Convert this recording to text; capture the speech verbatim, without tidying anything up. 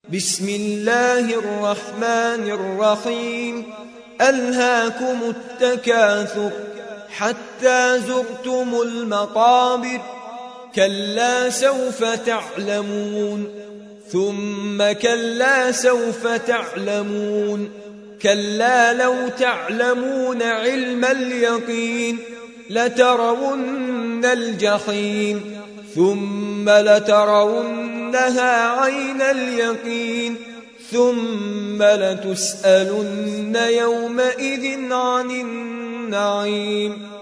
بسم الله الرحمن الرحيم ألهاكم التكاثر حتى زرتم المقابر كلا سوف تعلمون ثم كلا سوف تعلمون كلا لو تعلمون علم اليقين لترون الجحيم ثم لترونها عين اليقين ثم لتسألن يومئذ عن النعيم